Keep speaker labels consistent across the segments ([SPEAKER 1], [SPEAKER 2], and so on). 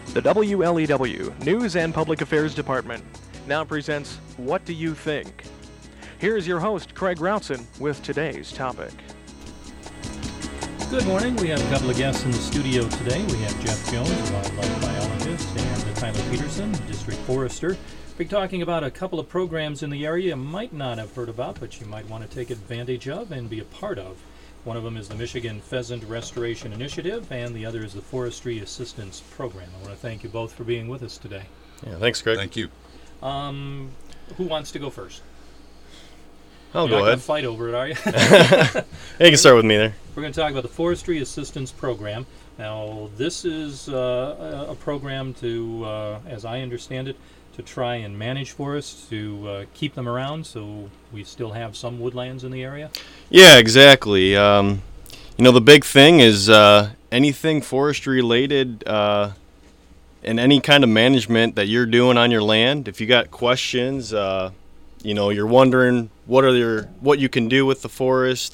[SPEAKER 1] The WLEW News and Public Affairs Department now presents What Do You Think? Here's your host, Craig Routson, with today's topic.
[SPEAKER 2] Good morning. We have a couple of guests in the studio today. We have Jeff Jones, a wildlife biologist, and Tyler Peterson, district forester. We're talking about a couple of programs in the area you might not have heard about, but you might want to take advantage of and be a part of. One of them is the Michigan Pheasant Restoration Initiative, and the other is the Forestry Assistance Program. I want to thank you both for being with us today.
[SPEAKER 3] Yeah, thanks, Craig.
[SPEAKER 4] Thank you.
[SPEAKER 2] Who wants to go first?
[SPEAKER 3] I'll
[SPEAKER 2] You're
[SPEAKER 3] go
[SPEAKER 2] not
[SPEAKER 3] ahead.
[SPEAKER 2] gonna fight over it, are you?
[SPEAKER 3] You can start with me there.
[SPEAKER 2] We're going to talk about the Forestry Assistance Program. Now, this is a program to, as I understand it, to try and manage forests, to keep them around so we still have some woodlands in the area.
[SPEAKER 3] Yeah, exactly. The big thing is anything forestry related and any kind of management that you're doing on your land. If you got questions, you're wondering what you can do with the forest,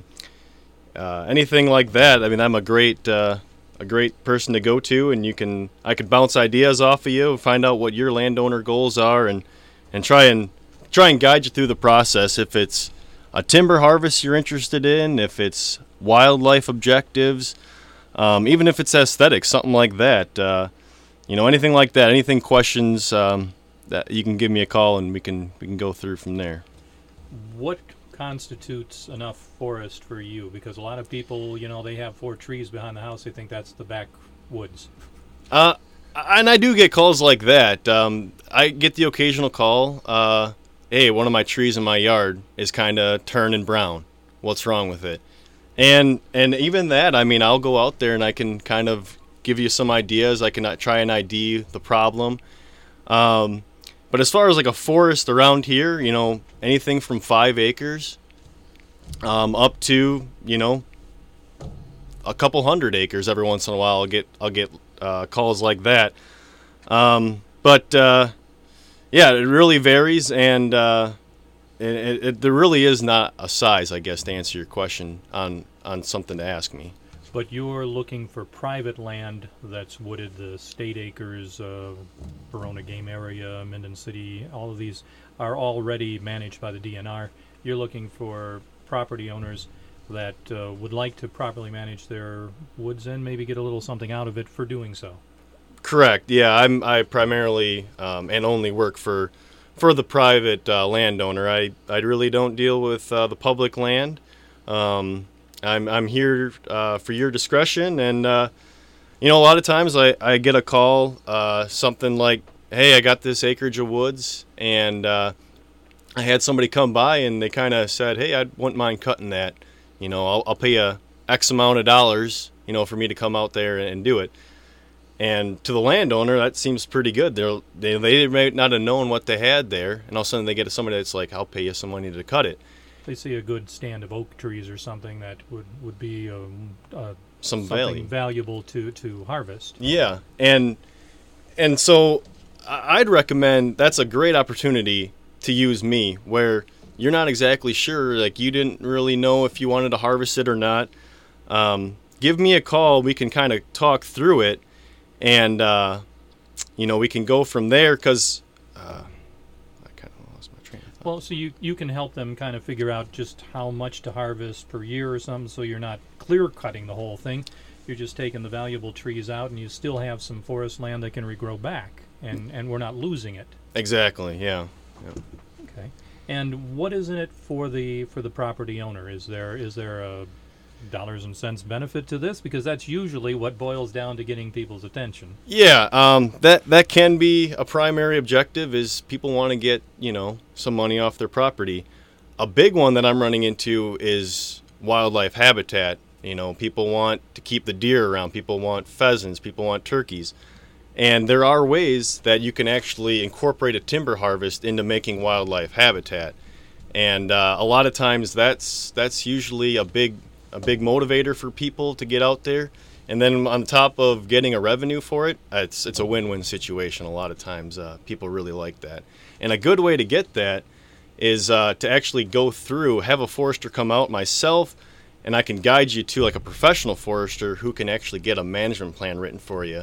[SPEAKER 3] anything like that. I mean, I'm a great person to go to, and I could bounce ideas off of you, find out what your landowner goals are, and try and guide you through the process. If it's a timber harvest you're interested in, if it's wildlife objectives, even if it's aesthetics, something like that. Anything like that. Anything questions that you can give me a call, and we can go through from there.
[SPEAKER 2] What constitutes enough forest for you? Because a lot of people, they have 4 trees behind the house. They think that's the backwoods.
[SPEAKER 3] And I do get calls like that. I get the occasional call. Hey, one of my trees in my yard is kind of turning brown. What's wrong with it? And even that, I mean, I'll go out there and I can kind of give you some ideas. I can try and ID the problem. But as far as like a forest around here, anything from 5 acres up to, a couple hundred acres every once in a while, I'll get calls like that. Yeah, it really varies, and there really is not a size, I guess, to answer your question on something to ask me.
[SPEAKER 2] But you're looking for private land that's wooded, the state acres, Verona Game Area, Minden City, all of these are already managed by the DNR. You're looking for property owners that would like to properly manage their woods and maybe get a little something out of it for doing so. Correct.
[SPEAKER 3] Yeah, I primarily and only work for the private landowner. I really don't deal with the public land. I'm here for your discretion, and a lot of times I get a call, something like, "Hey, I got this acreage of woods, and I had somebody come by, and they kind of said, 'Hey, I wouldn't mind cutting that. I'll pay you X amount of dollars, for me to come out there and do it.'" And to the landowner, that seems pretty good. They may not have known what they had there, and all of a sudden they get somebody that's like, "I'll pay you some money to cut it."
[SPEAKER 2] They see a good stand of oak trees or something that would be
[SPEAKER 3] something
[SPEAKER 2] value. Valuable to harvest.
[SPEAKER 3] Yeah, and so I'd recommend, that's a great opportunity to use me, where you're not exactly sure, like you didn't really know if you wanted to harvest it or not. Give me a call. We can kind of talk through it, and we can go from there, because
[SPEAKER 2] well, so you can help them kind of figure out just how much to harvest per year or something, so you're not clear cutting the whole thing. You're just taking the valuable trees out, and you still have some forest land that can regrow back, and we're not losing it.
[SPEAKER 3] Exactly, yeah.
[SPEAKER 2] Okay. And what is in it for the property owner? Is there a dollars and cents benefit to this? Because that's usually what boils down to getting people's attention.
[SPEAKER 3] Yeah, that can be a primary objective, is people want to get, some money off their property. A big one that I'm running into is wildlife habitat. People want to keep the deer around, people want pheasants, people want turkeys. And there are ways that you can actually incorporate a timber harvest into making wildlife habitat. And a lot of times that's usually a big motivator for people to get out there. And then on top of getting a revenue for it, it's a win-win situation. A lot of times people really like that. And a good way to get that is to actually go through, have a forester come out, myself, and I can guide you to like a professional forester who can actually get a management plan written for you.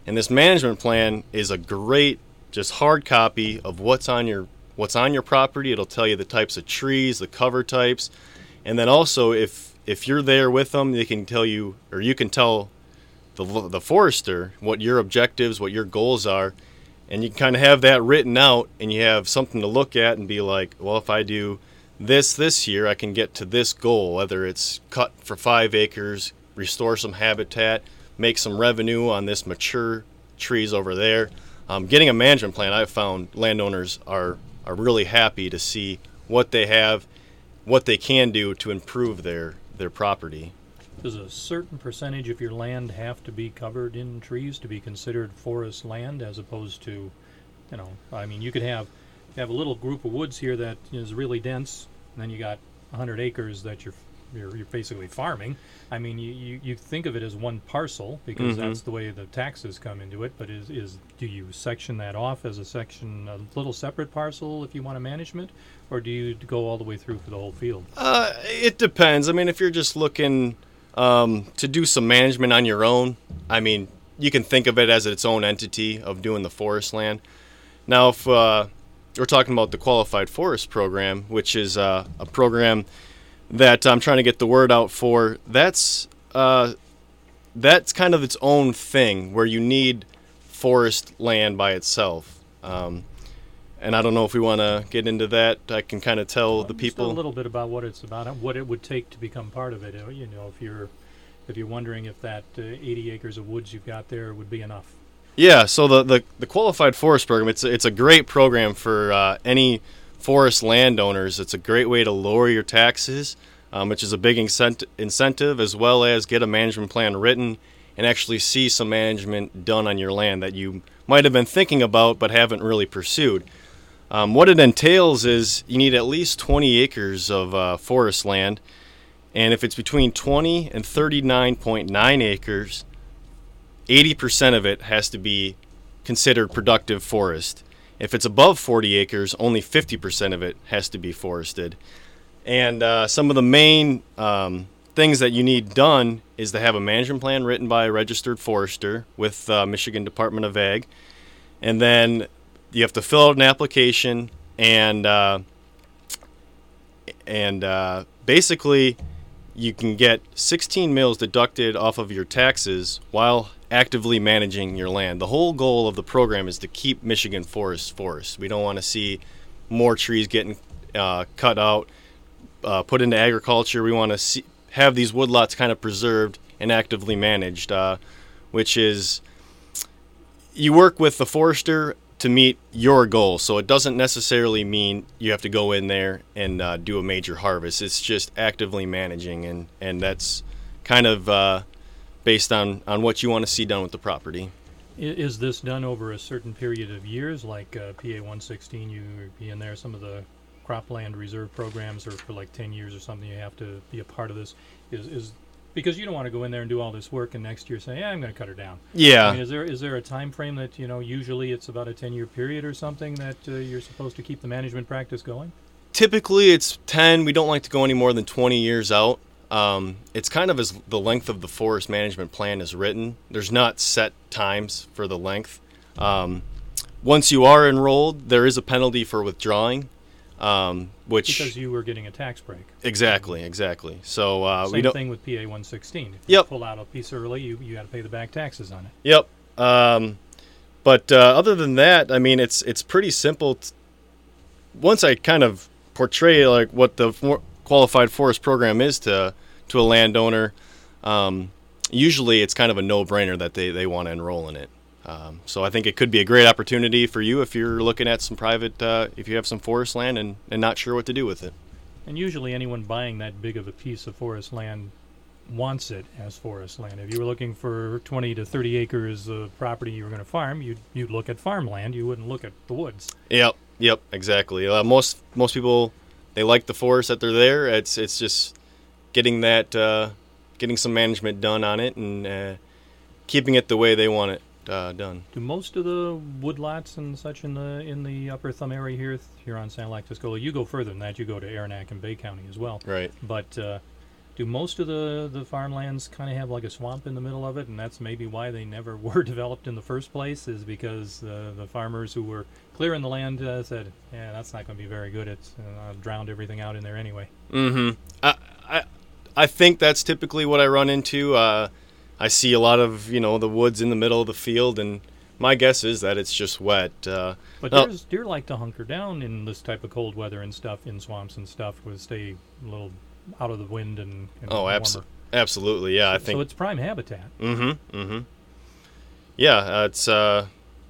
[SPEAKER 3] And this management plan is a great, just hard copy of what's on your property. It'll tell you the types of trees, the cover types, and then also if you're there with them, they can tell you, or you can tell the forester what your objectives, what your goals are, and you can kind of have that written out, and you have something to look at and be like, well, if I do this year, I can get to this goal, whether it's cut for 5 acres, restore some habitat, make some revenue on this mature trees over there. Getting a management plan, I've found landowners are really happy to see what they have, what they can do to improve their property.
[SPEAKER 2] Does a certain percentage of your land have to be covered in trees to be considered forest land, as opposed to, I mean, you could have a little group of woods here that is really dense, and then you got 100 acres that you're basically farming. I mean, you think of it as one parcel because that's the way the taxes come into it. But do you section that off as a little separate parcel if you want a management, or do you go all the way through for the whole field?
[SPEAKER 3] It depends. I mean, if you're just looking to do some management on your own, I mean, you can think of it as its own entity of doing the forest land. Now, if we're talking about the Qualified Forest Program, which is a program that I'm trying to get the word out for, that's kind of its own thing, where you need forest land by itself. And I don't know if we want to get into that. I can kind of tell the people
[SPEAKER 2] just a little bit about what it's about, what it would take to become part of it. If you're wondering if that 80 acres of woods you've got there would be enough.
[SPEAKER 3] Yeah. So the Qualified Forest Program, it's a great program for any forest landowners. It's a great way to lower your taxes, which is a big incentive, as well as get a management plan written and actually see some management done on your land that you might have been thinking about but haven't really pursued. What it entails is you need at least 20 acres of forest land, and if it's between 20 and 39.9 acres, 80% of it has to be considered productive forest. If it's above 40 acres, only 50% of it has to be forested. And some of the main things that you need done is to have a management plan written by a registered forester with Michigan Department of Ag. And then you have to fill out an application, and basically you can get 16 mills deducted off of your taxes while actively managing your land. The whole goal of the program is to keep Michigan forests. We don't want to see more trees getting cut out, put into agriculture. We want to have these woodlots kind of preserved and actively managed, which is you work with the forester to meet your goals. So it doesn't necessarily mean you have to go in there and do a major harvest. It's just actively managing, and that's kind of based on what you want to see done with the property.
[SPEAKER 2] Is this done over a certain period of years, like PA 116? You be in there. Some of the cropland reserve programs are for like 10 years or something. You have to be a part of this. Is because you don't want to go in there and do all this work and next year say, yeah, I'm going to cut her down.
[SPEAKER 3] Yeah.
[SPEAKER 2] I mean, is there a time frame that usually it's about a 10-year period or something that you're supposed to keep the management practice going?
[SPEAKER 3] Typically it's 10. We don't like to go any more than 20 years out. It's kind of as the length of the forest management plan is written. There's not set times for the length. Once you are enrolled, there is a penalty for withdrawing, which
[SPEAKER 2] because you were getting a tax break.
[SPEAKER 3] Exactly. So
[SPEAKER 2] same thing with PA 116. If
[SPEAKER 3] you
[SPEAKER 2] pull out a piece early, you got to pay the back taxes on it.
[SPEAKER 3] Yep. But other than that, I mean, it's pretty simple. Once I kind of portray like what the Qualified Forest Program is to a landowner, usually it's kind of a no-brainer that they want to enroll in it. So I think it could be a great opportunity for you if you're looking at some private, if you have some forest land and not sure what to do with it.
[SPEAKER 2] And usually anyone buying that big of a piece of forest land wants it as forest land. If you were looking for 20 to 30 acres of property you were going to farm, you'd look at farmland. You wouldn't look at the woods.
[SPEAKER 3] Yep, exactly. Most people, they like the forest that they're there. It's just getting some management done on it and keeping it the way they want it done.
[SPEAKER 2] Do most of the woodlots and such in the upper thumb area here on Sanilac Tuscola, you go further than that, you go to Aranac and Bay County as well.
[SPEAKER 3] Right.
[SPEAKER 2] But Do most of the farmlands kind of have like a swamp in the middle of it, and that's maybe why they never were developed in the first place, is because the farmers who were clearing the land said, yeah, that's not going to be very good. It's drowned everything out in there anyway.
[SPEAKER 3] I think that's typically what I run into. I see a lot of, the woods in the middle of the field, and my guess is that it's just wet.
[SPEAKER 2] But deer like to hunker down in this type of cold weather and stuff, in swamps and stuff, to stay a little out of the wind and warmer.
[SPEAKER 3] Absolutely, yeah. I think
[SPEAKER 2] so. It's prime habitat.
[SPEAKER 3] Yeah, it's a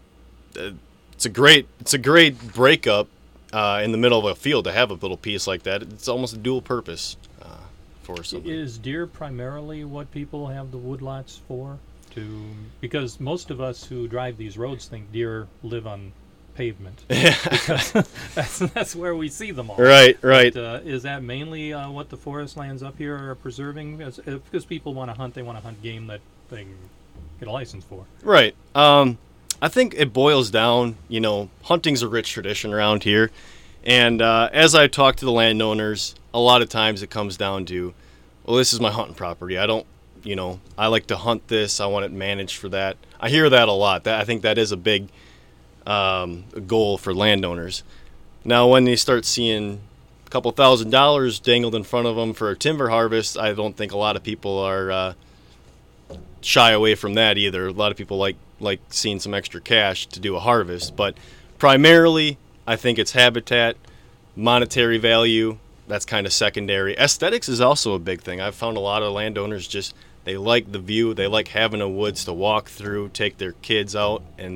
[SPEAKER 3] great breakup in the middle of a field to have a little piece like that. It's almost a dual purpose for something.
[SPEAKER 2] Is deer primarily what people have the woodlots for? Because most of us who drive these roads think deer live on pavement. Because that's where we see them all.
[SPEAKER 3] Right.
[SPEAKER 2] But, is that mainly what the forest lands up here are preserving? Because people want to hunt, they want to hunt game that they can get a license for.
[SPEAKER 3] Right. I think it boils down, hunting's a rich tradition around here. And as I talk to the landowners, a lot of times it comes down to, well, this is my hunting property. I don't, I like to hunt this. I want it managed for that. I hear that a lot. I think that is a big goal for landowners. Now, when they start seeing a couple $1,000s dangled in front of them for a timber harvest, I don't think a lot of people are shy away from that either. A lot of people like seeing some extra cash to do a harvest, but primarily I think it's habitat, monetary value. That's kind of secondary. Aesthetics is also a big thing. I've found a lot of landowners they like the view. They like having a woods to walk through, take their kids out, and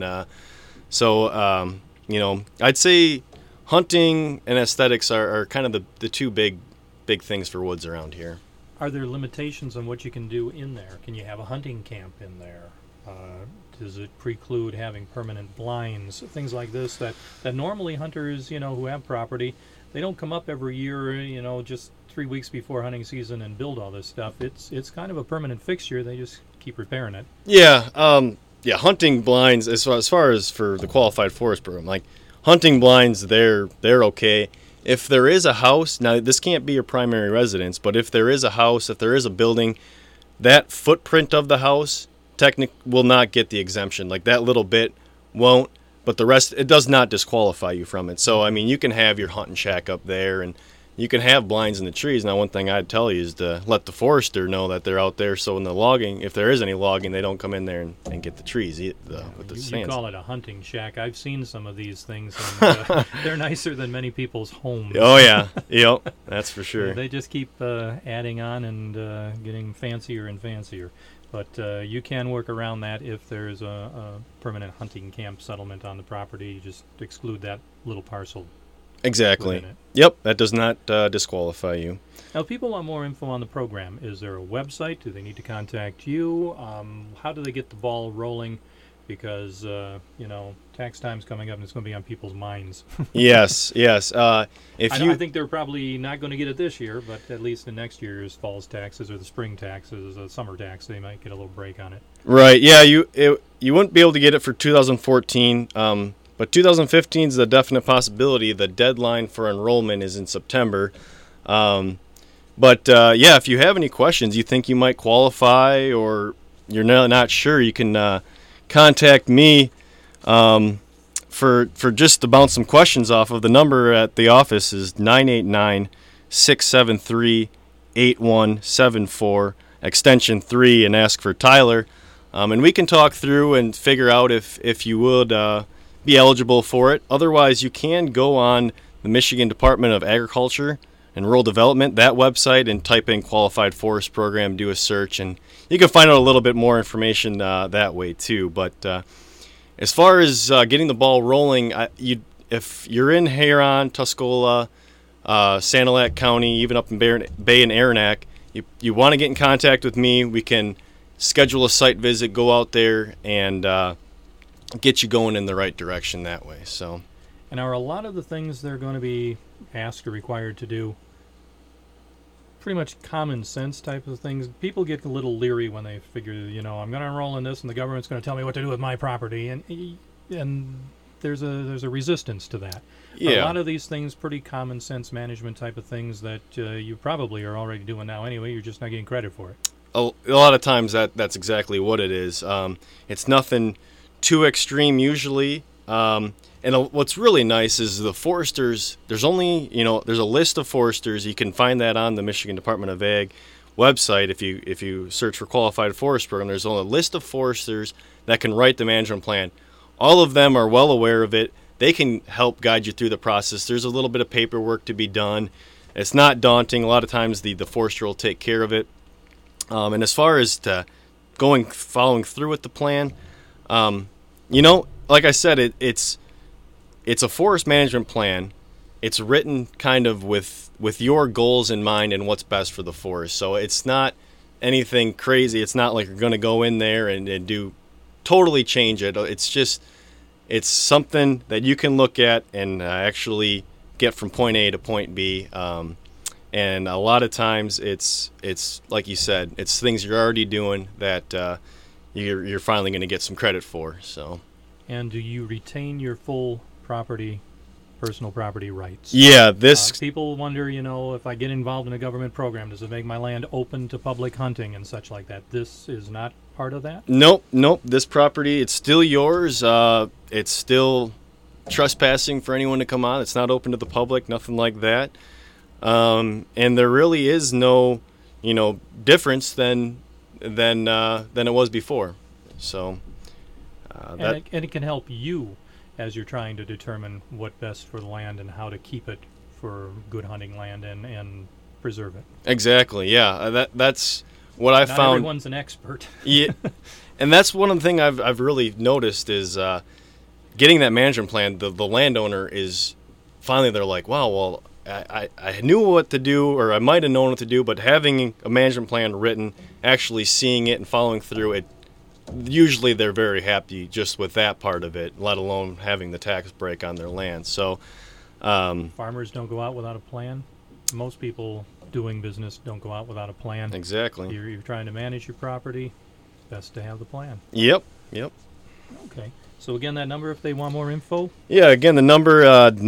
[SPEAKER 3] I'd say hunting and aesthetics are kind of the two big things for woods around here.
[SPEAKER 2] Are there limitations on what you can do in there? Can you have a hunting camp in there? Does it preclude having permanent blinds? Things like this that normally hunters, who have property, they don't come up every year, just 3 weeks before hunting season and build all this stuff. It's kind of a permanent fixture. They just keep repairing it.
[SPEAKER 3] Yeah. Hunting blinds, as far as for the qualified forest program, like hunting blinds, they're okay. If there is a house, now this can't be your primary residence, but if there is a house, if there is a building, that footprint of the house will not get the exemption. Like that little bit won't, but the rest, it does not disqualify you from it. So, you can have your hunting shack up there and you can have blinds in the trees. Now, one thing I'd tell you is to let the forester know that they're out there, so in the logging, if there is any logging, they don't come in there and get the trees with the stands.
[SPEAKER 2] You call it a hunting shack. I've seen some of these things, and they're nicer than many people's homes.
[SPEAKER 3] Oh, yeah. Yep, that's for sure.
[SPEAKER 2] They just keep adding on and getting fancier and fancier. But you can work around that if there's a permanent hunting camp settlement on the property. You just exclude that little parcel.
[SPEAKER 3] Exactly. Yep, that does not disqualify you.
[SPEAKER 2] Now, if people want more info on the program, is there a website? Do they need to contact you? How do they get the ball rolling? Because, tax time's coming up and it's going to be on people's minds. Yes. I think they're probably not going to get it this year, but at least in next year's fall's taxes or the spring taxes, the summer tax, they might get a little break on it.
[SPEAKER 3] Right, yeah, you wouldn't be able to get it for 2014, but 2015 is a definite possibility. The deadline for enrollment is in September. If you have any questions, you think you might qualify or you're not sure, you can contact me for just to bounce some questions off of. The number at the office is 989-673-8174, extension 3, and ask for Tyler. And we can talk through and figure out if you would be eligible for it. Otherwise, you can go on the Michigan Department of Agriculture and Rural Development, that website, and type in Qualified Forest Program, do a search, and you can find out a little bit more information that way too. But as far as getting the ball rolling, if you're in Huron, Tuscola, Sanilac County, even up in Bay and Aranac, you want to get in contact with me, we can schedule a site visit, go out there, and get you going in the right direction that way. So,
[SPEAKER 2] and are a lot of the things they're going to be asked or required to do pretty much common sense type of things? People get a little leery when they figure, I'm going to enroll in this and the government's going to tell me what to do with my property, and there's a resistance to that.
[SPEAKER 3] Yeah.
[SPEAKER 2] A lot of these things, pretty common sense management type of things that you probably are already doing now anyway. You're just not getting credit for it.
[SPEAKER 3] A lot of times that's exactly what it is. It's nothing too extreme usually. And what's really nice is the foresters, there's a list of foresters. You can find that on the Michigan Department of Ag website. If you search for Qualified Forest Program, there's only a list of foresters that can write the management plan. All of them are well aware of it. They can help guide you through the process. There's a little bit of paperwork to be done. It's not daunting. A lot of times the forester will take care of it. And as far as following through with the plan, like I said, it's a forest management plan. It's written kind of with your goals in mind and what's best for the forest. So it's not anything crazy. It's not like you're going to go in there and do totally change it. It's something that you can look at and actually get from point A to point B. And a lot of times it's like you said, it's things you're already doing that you're finally going to get some credit for. So.
[SPEAKER 2] And do you retain your full personal property rights?
[SPEAKER 3] Yeah,
[SPEAKER 2] people wonder, if I get involved in a government program, does it make my land open to public hunting and such like that? This is not part of that? Nope.
[SPEAKER 3] This property, it's still yours. It's still trespassing for anyone to come on. It's not open to the public, nothing like that. And there really is no, difference than it was before. So.
[SPEAKER 2] And it can help you as you're trying to determine what best for the land and how to keep it for good hunting land and preserve it.
[SPEAKER 3] Exactly, yeah. That's what I found. Not
[SPEAKER 2] everyone's an expert.
[SPEAKER 3] Yeah, and that's one of the things I've really noticed is getting that management plan. The landowner is finally, they're like, wow, well, I knew what to do, or I might have known what to do, but having a management plan written, actually seeing it and following through it, usually they're very happy just with that part of it, let alone having the tax break on their land. So
[SPEAKER 2] farmers don't go out without a plan. Most people doing business don't go out without a plan.
[SPEAKER 3] Exactly.
[SPEAKER 2] You're trying to manage your property, best to have the plan.
[SPEAKER 3] Yep.
[SPEAKER 2] Okay. So again, that number if they want more info?
[SPEAKER 3] Yeah, again, the number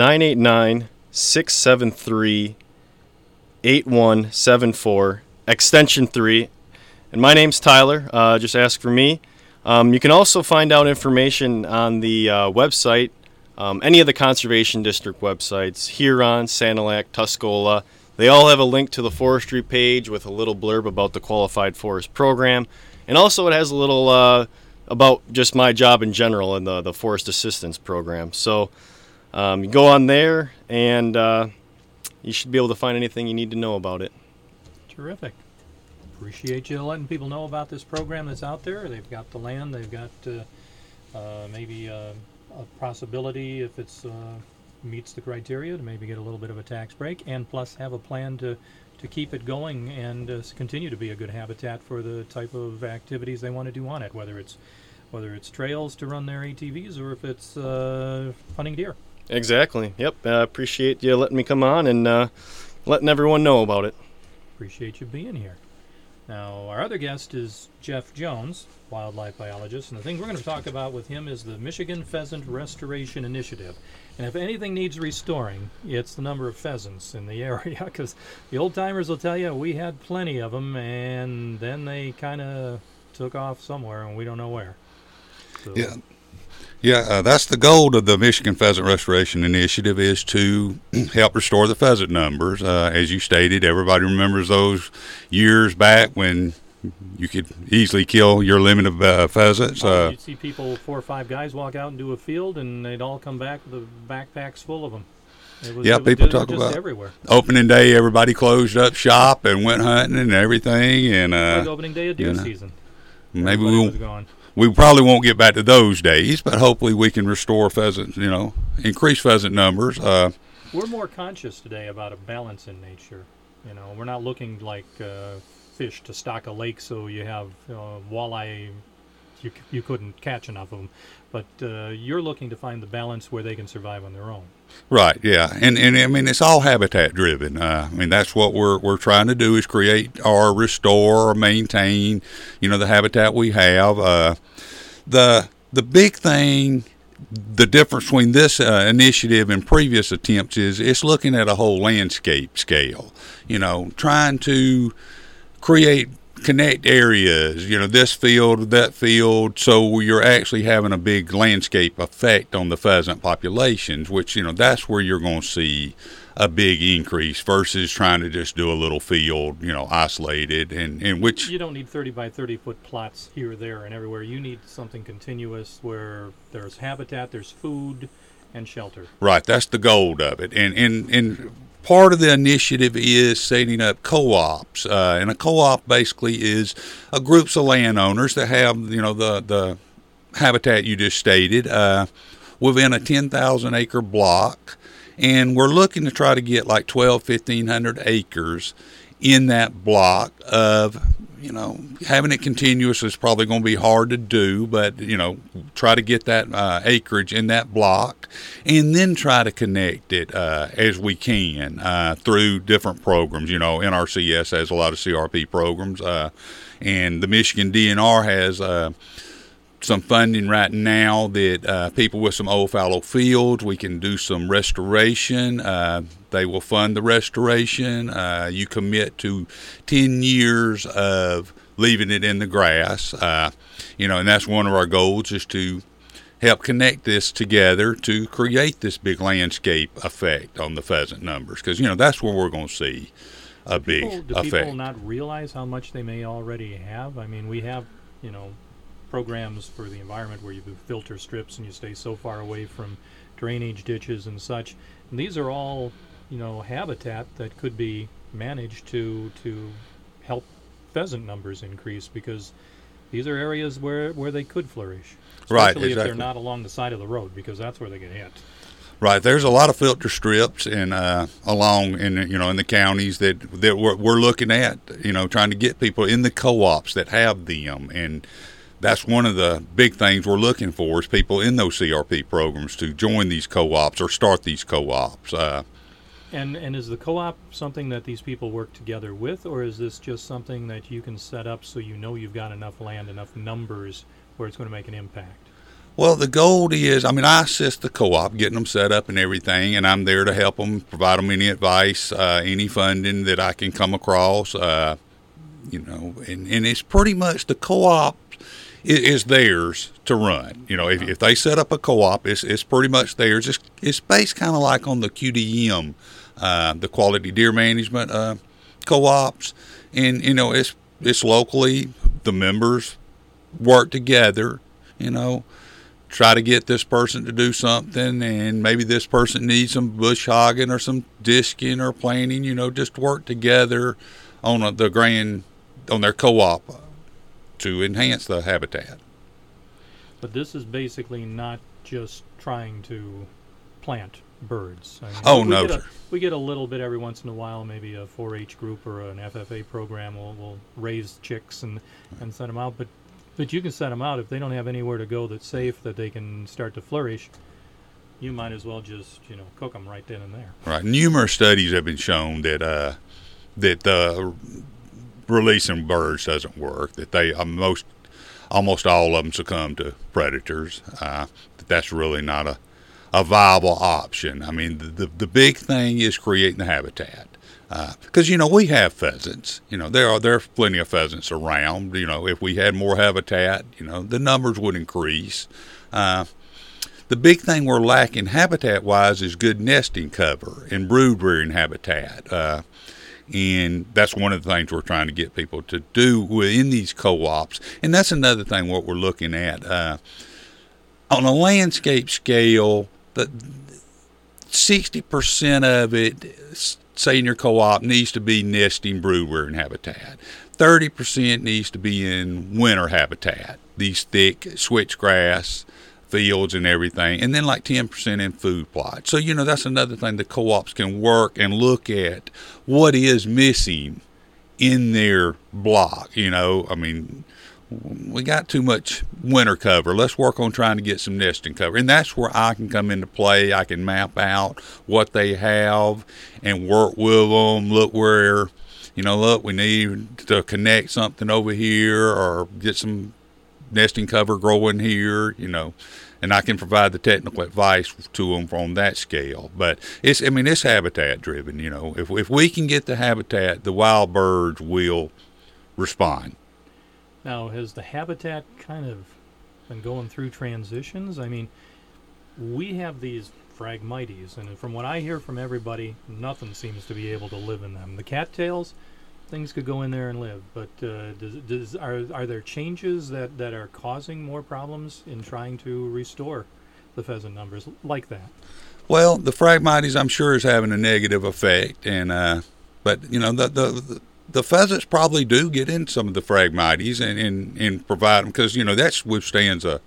[SPEAKER 3] 989-673-8174, extension 3. And my name's Tyler. Just ask for me. You can also find out information on the website, any of the Conservation District websites, Huron, Sanilac, Tuscola. They all have a link to the forestry page with a little blurb about the Qualified Forest Program. And also it has a little about just my job in general in the Forest Assistance Program. So you go on there and you should be able to find anything you need to know about it.
[SPEAKER 2] Terrific. Appreciate you letting people know about this program that's out there. They've got the land. They've got maybe a possibility, if it's meets the criteria, to maybe get a little bit of a tax break, and plus have a plan to keep it going and continue to be a good habitat for the type of activities they want to do on it, whether it's trails to run their ATVs or if it's hunting deer.
[SPEAKER 3] Exactly. Yep. Appreciate you letting me come on and letting everyone know about it.
[SPEAKER 2] Appreciate you being here. Now, our other guest is Jeff Jones, wildlife biologist, and the thing we're going to talk about with him is the Michigan Pheasant Restoration Initiative. And if anything needs restoring, it's the number of pheasants in the area, because the old-timers will tell you we had plenty of them, and then they kind of took off somewhere, and we don't know where. So.
[SPEAKER 4] Yeah, that's the goal of the Michigan Pheasant Restoration Initiative, is to help restore the pheasant numbers. As you stated, everybody remembers those years back when you could easily kill your limit of pheasants.
[SPEAKER 2] You'd see people, 4 or 5 guys, walk out into a field, and they'd all come back with the backpacks full of them.
[SPEAKER 4] People talk about
[SPEAKER 2] everywhere.
[SPEAKER 4] Opening day, everybody closed up shop and went hunting and everything. And
[SPEAKER 2] like opening day of deer season.
[SPEAKER 4] Maybe we probably won't get back to those days, but hopefully we can restore pheasants, increase pheasant numbers.
[SPEAKER 2] We're more conscious today about a balance in nature. We're not looking like fish to stock a lake so you have walleye. You couldn't catch enough of them, but you're looking to find the balance where they can survive on their own.
[SPEAKER 4] Right, yeah, and I mean it's all habitat driven. That's what we're trying to do, is create or restore or maintain, the habitat we have. The big thing the difference between this initiative and previous attempts is it's looking at a whole landscape scale, trying to connect areas, this field, that field, so you're actually having a big landscape effect on the pheasant populations, which, that's where you're going to see a big increase versus trying to just do a little field, isolated, and which...
[SPEAKER 2] You don't need 30 by 30 foot plots here, there, and everywhere. You need something continuous where there's habitat, there's food, and shelter.
[SPEAKER 4] Right, that's the goal of it. And part of the initiative is setting up co-ops, and a co-op basically is a groups of landowners that have, the habitat you just stated, within a 10,000 acre block. And we're looking to try to get like 1,500 acres in that block of, having it continuous is probably going to be hard to do, but, try to get that acreage in that block and then try to connect it as we can through different programs. NRCS has a lot of CRP programs, and the Michigan DNR has some funding right now that people with some old fallow fields, we can do some restoration. They will fund the restoration. You commit to 10 years of leaving it in the grass, and that's one of our goals, is to help connect this together to create this big landscape effect on the pheasant numbers, because that's where we're going to see a big effect.
[SPEAKER 2] Do people not realize how much they may already have? I mean, we have, programs for the environment where you do filter strips and you stay so far away from drainage ditches and such. And these are all, habitat that could be managed to help pheasant numbers increase, because these are areas where they could flourish.
[SPEAKER 4] Right,
[SPEAKER 2] Especially
[SPEAKER 4] exactly.
[SPEAKER 2] if they're not along the side of the road, because that's where they get hit.
[SPEAKER 4] Right, there's a lot of filter strips and along in the counties that we're looking at, trying to get people in the co-ops that have them, and that's one of the big things we're looking for, is people in those CRP programs to join these co-ops or start these co-ops.
[SPEAKER 2] And is the co-op something that these people work together with, or is this just something that you can set up so you've got enough land, enough numbers where it's going to make an impact?
[SPEAKER 4] Well, the goal is, I assist the co-op, getting them set up and everything, and I'm there to help them, provide them any advice, any funding that I can come across, and it's pretty much the co-op is theirs to run. If they set up a co-op, it's pretty much theirs. It's based kind of like on the QDM, the Quality Deer Management co-ops, and it's locally. The members work together, try to get this person to do something, and maybe this person needs some bush hogging or some disking or planting, just work together on their co-op to enhance the habitat.
[SPEAKER 2] But this is basically not just trying to plant birds.
[SPEAKER 4] No.
[SPEAKER 2] We get a little bit every once in a while, maybe a 4-H group or an FFA program will raise chicks and set them out, but you can set them out if they don't have anywhere to go that's safe, that they can start to flourish. You might as well just cook them right then and there.
[SPEAKER 4] Right. Numerous studies have been shown that releasing birds doesn't work. That they almost all of them succumb to predators. That's really not a viable option. I mean, the big thing is creating the habitat. Because we have pheasants. There are plenty of pheasants around. If we had more habitat, the numbers would increase. The big thing we're lacking habitat-wise is good nesting cover and brood rearing habitat. And that's one of the things we're trying to get people to do within these co-ops. And that's another thing what we're looking at. On a landscape scale, 60% of it, say in your co-op, needs to be nesting brood rearing habitat. 30% needs to be in winter habitat, these thick switchgrass fields and everything, and then like 10% in food plots. So that's another thing the co-ops can work and look at what is missing in their block. We got too much winter cover. Let's work on trying to get some nesting cover, and that's where I can come into play. I can map out what they have and work with them. Look where we need to connect something over here or get some nesting cover growing here, and I can provide the technical advice to them on that scale. But it's habitat driven. If we can get the habitat, the wild birds will respond.
[SPEAKER 2] Now, has the habitat kind of been going through transitions? I mean, we have these Phragmites, and from what I hear from everybody, nothing seems to be able to live in them. The cattails, things could go in there and live, but are there changes that are causing more problems in trying to restore the pheasant numbers like that?
[SPEAKER 4] Well, the Phragmites, I'm sure, is having a negative effect, and but the pheasants probably do get in some of the Phragmites and provide them, because that withstands a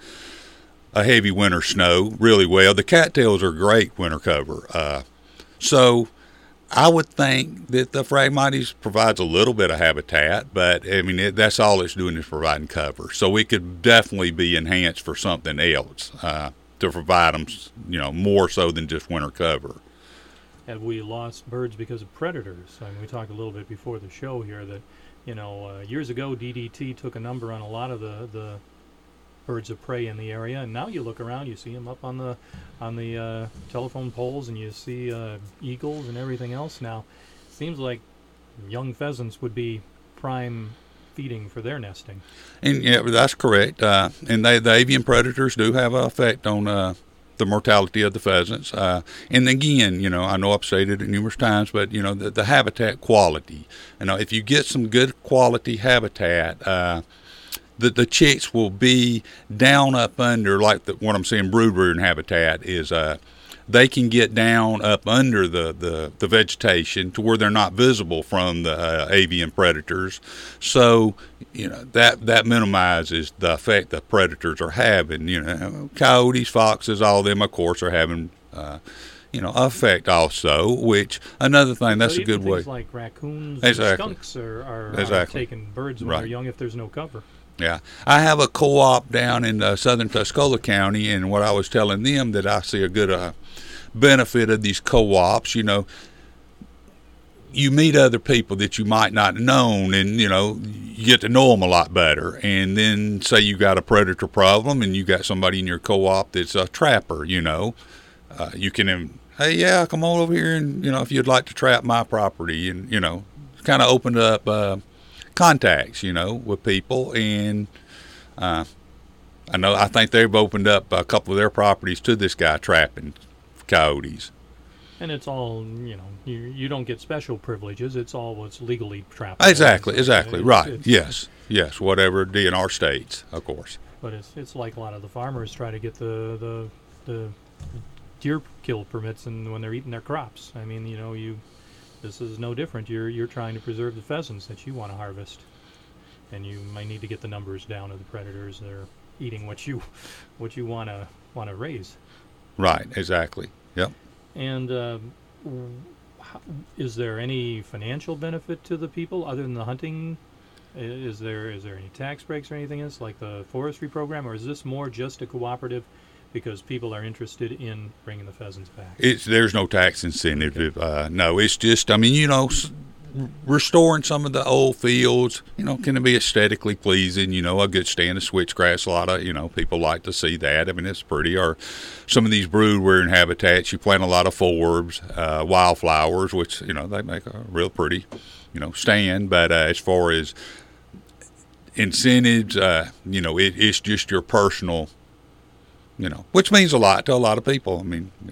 [SPEAKER 4] heavy winter snow really well. The cattails are great winter cover, so I would think that the Phragmites provides a little bit of habitat, but that's all it's doing is providing cover. So it could definitely be enhanced for something else to provide them, more so than just winter cover.
[SPEAKER 2] Have we lost birds because of predators? I mean, we talked a little bit before the show here that, years ago DDT took a number on a lot of the birds of prey in the area, and now you look around, you see them up on the telephone poles, and you see eagles and everything else. Now, seems like young pheasants would be prime feeding for their nesting.
[SPEAKER 4] And yeah, that's correct. And the avian predators do have an effect on the mortality of the pheasants. And again, I know I've stated it numerous times, but the habitat quality. If you get some good quality habitat, the chicks will be down up under, like what I'm saying, brood rearing habitat is, they can get down up under the vegetation to where they're not visible from the avian predators. So, that minimizes the effect the predators are having. Coyotes, foxes, all of them, of course, are having, effect also, which another thing, that's
[SPEAKER 2] so
[SPEAKER 4] a good
[SPEAKER 2] way.
[SPEAKER 4] Things
[SPEAKER 2] like raccoons
[SPEAKER 4] exactly.
[SPEAKER 2] and skunks are taking birds when they're young if there's no cover.
[SPEAKER 4] Yeah, I have a co-op down in southern Tuscola County, and what I was telling them that I see a good benefit of these co-ops, you meet other people that you might not have known, and you get to know them a lot better. And then say you got a predator problem, and you got somebody in your co-op that's a trapper. You can, hey, yeah, come on over here, and if you'd like to trap my property, and kind of opened up contacts, with people. And I think they've opened up a couple of their properties to this guy trapping coyotes.
[SPEAKER 2] And it's all, you don't get special privileges. It's all what's legally trapped.
[SPEAKER 4] Exactly, right. Yes, whatever DNR states, of course.
[SPEAKER 2] But it's like a lot of the farmers try to get the deer kill permits and when they're eating their crops. I mean, this is no different. You're trying to preserve the pheasants that you want to harvest, and you might need to get the numbers down of the predators that are eating what you want to raise.
[SPEAKER 4] Right. Exactly. Yep.
[SPEAKER 2] And is there any financial benefit to the people other than the hunting? Is there any tax breaks or anything else like the forestry program, or is this more just a cooperative because people are interested in bringing the pheasants back?
[SPEAKER 4] There's no tax incentive. Okay. No, it's just, restoring some of the old fields, can it be aesthetically pleasing, a good stand of switchgrass. A lot of, people like to see that. It's pretty. Or some of these brood rearing habitats, you plant a lot of forbs, wildflowers, which, they make a real pretty, stand. But as far as incentives, it's just your personal, which means a lot to a lot of people.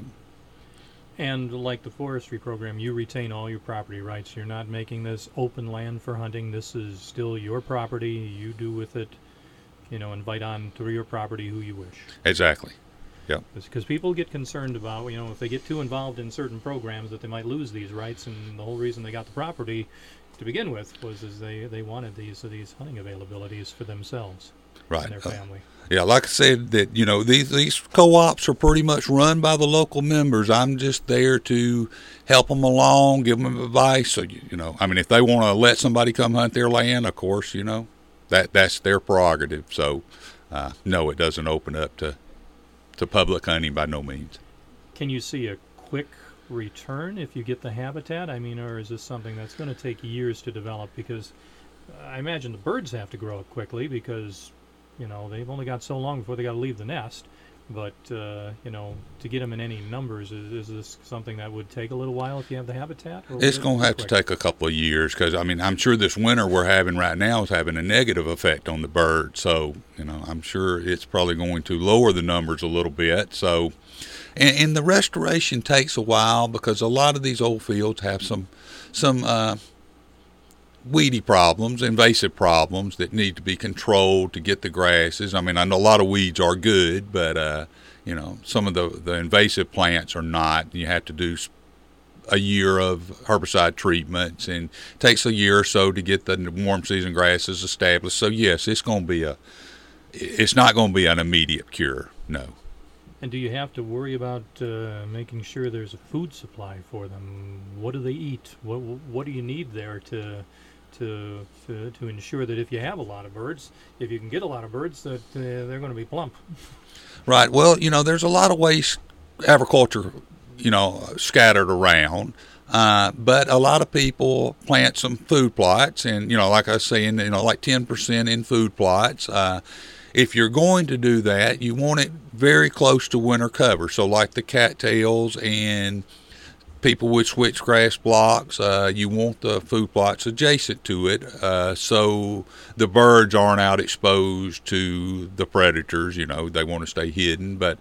[SPEAKER 2] And like the forestry program, you retain all your property rights. You're not making this open land for hunting. This is still your property. You do with it, invite on to your property who you wish.
[SPEAKER 4] Exactly. Yeah.
[SPEAKER 2] Because people get concerned about, if they get too involved in certain programs that they might lose these rights. And the whole reason they got the property to begin with was they wanted these hunting availabilities for themselves.
[SPEAKER 4] Right.
[SPEAKER 2] And their family.
[SPEAKER 4] Yeah, like I said, that these co-ops are pretty much run by the local members. I'm just there to help them along, give them advice. So if they want to let somebody come hunt their land, of course, that's their prerogative. So no, it doesn't open up to public hunting by no means.
[SPEAKER 2] Can you see a quick return if you get the habitat? Or is this something that's going to take years to develop? Because I imagine the birds have to grow up quickly because they've only got so long before they got to leave the nest. But to get them in any numbers, is this something that would take a little while if you have the habitat? Or
[SPEAKER 4] It's going to have to take a couple of years because, I mean, I'm sure this winter we're having right now is having a negative effect on the birds. So, I'm sure it's probably going to lower the numbers a little bit. So, and the restoration takes a while because a lot of these old fields have some weedy problems, invasive problems that need to be controlled to get the grasses. I mean, I know a lot of weeds are good, but some of the invasive plants are not. You have to do a year of herbicide treatments, and it takes a year or so to get the warm season grasses established. So yes, it's not going to be an immediate cure. No.
[SPEAKER 2] And do you have to worry about making sure there's a food supply for them? What do they eat? What do you need there to ensure that if you have a lot of birds, if you can get a lot of birds, that they're going to be plump?
[SPEAKER 4] Right. Well, there's a lot of waste agriculture, scattered around. But a lot of people plant some food plots, and like I was saying, like 10% in food plots. If you're going to do that, you want it very close to winter cover. So like the cattails and people with switchgrass blocks, you want the food plots adjacent to it so the birds aren't out exposed to the predators. They want to stay hidden. But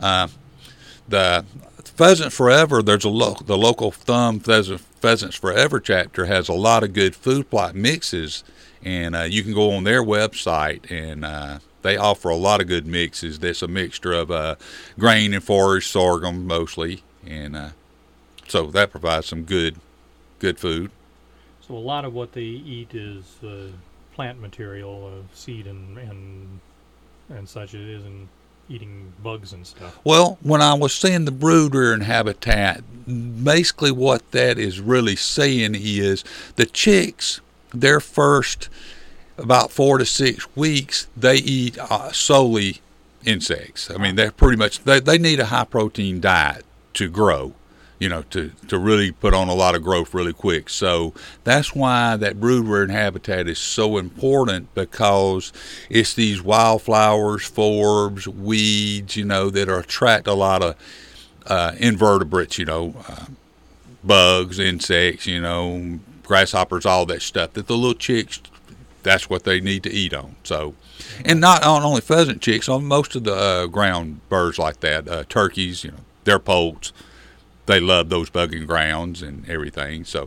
[SPEAKER 4] the Pheasant Forever, there's the local Thumb Pheasants Forever chapter has a lot of good food plot mixes, and you can go on their website, and they offer a lot of good mixes. That's a mixture of grain and forage, sorghum mostly, and so that provides some good food.
[SPEAKER 2] So a lot of what they eat is plant material, seed and such. It isn't eating bugs and stuff.
[SPEAKER 4] Well, when I was saying the brood rearing habitat, basically what that is really saying is the chicks, their first about 4 to 6 weeks, they eat solely insects. I mean, they're pretty much, they need a high protein diet to grow, to really put on a lot of growth really quick. So that's why that brood rearing habitat is so important, because it's these wildflowers, forbs, weeds, that attract a lot of invertebrates, bugs, insects, grasshoppers, all that stuff that the little chicks, that's what they need to eat on. So, and not only pheasant chicks, on most of the ground birds like that, turkeys, their poults, they love those bugging grounds and everything. So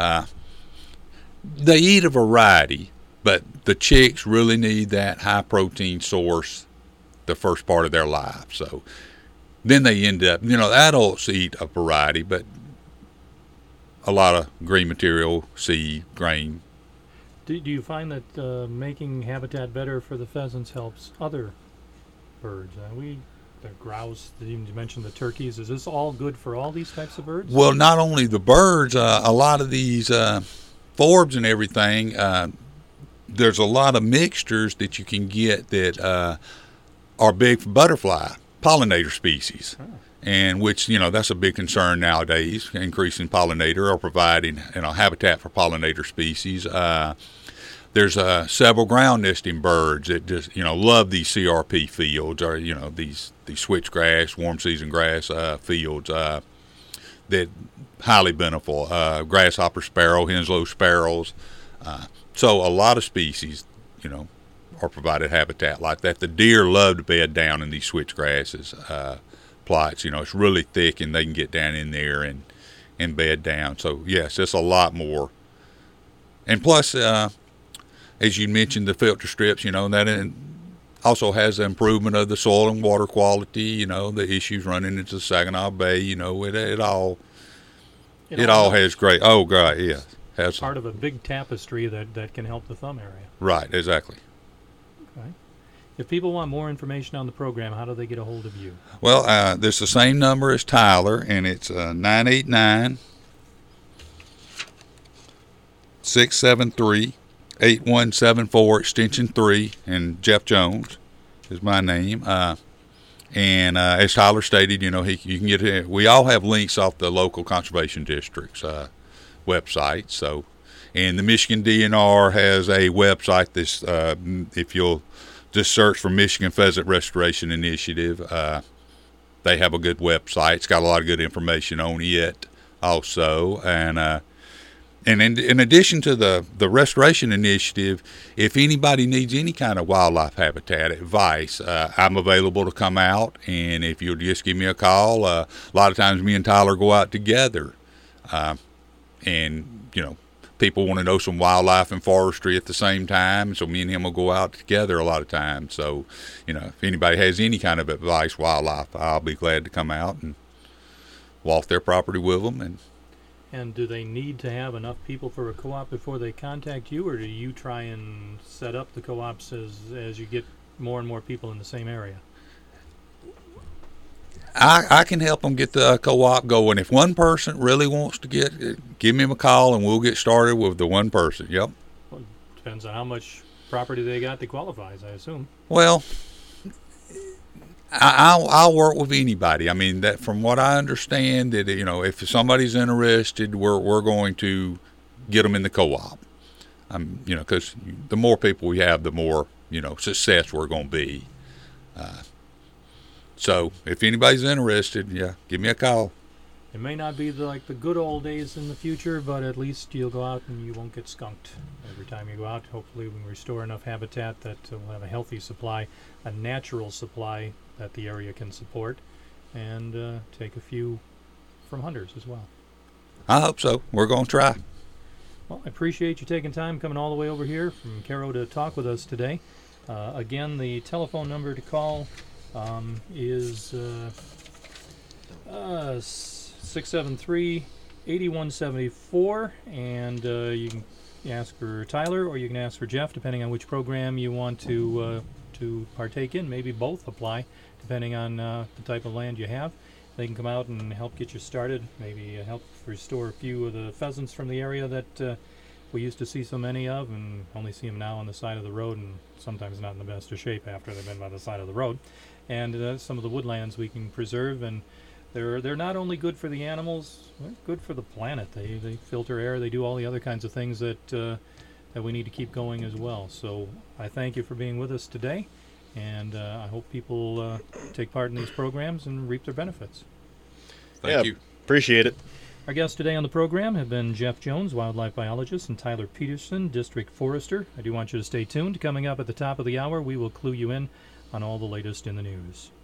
[SPEAKER 4] they eat a variety, but the chicks really need that high protein source the first part of their life. So then they end up, the adults eat a variety, but a lot of green material, seed, grain.
[SPEAKER 2] Do you find that making habitat better for the pheasants helps other birds? The grouse, you mentioned the turkeys. Is this all good for all these types of birds?
[SPEAKER 4] Well, not only the birds, a lot of these forbs and everything, there's a lot of mixtures that you can get that are big for butterfly, pollinator species. Oh. And which, that's a big concern nowadays, increasing pollinator or providing, habitat for pollinator species. There's several ground nesting birds that just, love these CRP fields, or, these switchgrass, warm season grass fields that highly beneficial. Grasshopper sparrow, Henslow sparrows. So a lot of species, are provided habitat like that. The deer love to bed down in these switchgrasses. Plots, it's really thick and they can get down in there and bed down. So yes, it's a lot more. And plus, as you mentioned, the filter strips, that also has the improvement of the soil and water quality, the issues running into Saginaw Bay, it all has great, oh God, yeah.
[SPEAKER 2] Has part of a big tapestry that can help the thumb area.
[SPEAKER 4] Right, exactly.
[SPEAKER 2] Okay. If people want more information on the program, how do they get a hold of you?
[SPEAKER 4] Well, there's the same number as Tyler, and it's 989-673-8174, extension 3, and Jeff Jones is my name. And as Tyler stated, you can get it. We all have links off the local conservation district's website. So, and the Michigan DNR has a website that's if you'll just search for Michigan Pheasant Restoration Initiative. they have a good website. It's got a lot of good information on it also. And in addition to the restoration initiative, if anybody needs any kind of wildlife habitat advice, I'm available to come out. And if you'll just give me a call, a lot of times me and Tyler go out together. And, people want to know some wildlife and forestry at the same time. So me and him will go out together a lot of times. So, if anybody has any kind of advice, wildlife, I'll be glad to come out and walk their property with them.
[SPEAKER 2] And do they need to have enough people for a co-op before they contact you, or do you try and set up the co-ops as you get more and more people in the same area?
[SPEAKER 4] I can help them get the co-op going. If one person really wants to give me a call and we'll get started with the one person. Yep.
[SPEAKER 2] Well, depends on how much property they got that qualifies, I assume.
[SPEAKER 4] Well, I'll work with anybody. I mean, that from what I understand, that if somebody's interested, we're going to get them in the co-op. Because the more people we have, the more success we're going to be. So if anybody's interested, give me a call.
[SPEAKER 2] It may not be like the good old days in the future, but at least you'll go out and you won't get skunked every time you go out. Hopefully we can restore enough habitat that we'll have a healthy supply, a natural supply that the area can support, and take a few from hunters as well.
[SPEAKER 4] I hope so. We're going to try.
[SPEAKER 2] Well, I appreciate you taking time coming all the way over here from Caro to talk with us today. Again, the telephone number to call is 673-8174, and you can ask for Tyler or you can ask for Jeff, depending on which program you want to partake in. Maybe both apply, depending on the type of land you have. They can come out and help get you started, maybe help restore a few of the pheasants from the area that we used to see so many of, and only see them now on the side of the road, and sometimes not in the best of shape after they've been by the side of the road. And some of the woodlands we can preserve, and they're not only good for the animals, they're good for the planet. They filter air, they do all the other kinds of things that we need to keep going as well. So I thank you for being with us today, and I hope people take part in these programs and reap their benefits.
[SPEAKER 4] Thank you.
[SPEAKER 3] Appreciate it.
[SPEAKER 2] Our guests today on the program have been Jeff Jones, wildlife biologist, and Tyler Peterson, district forester. I do want you to stay tuned. Coming up at the top of the hour, we will clue you in on all the latest in the news.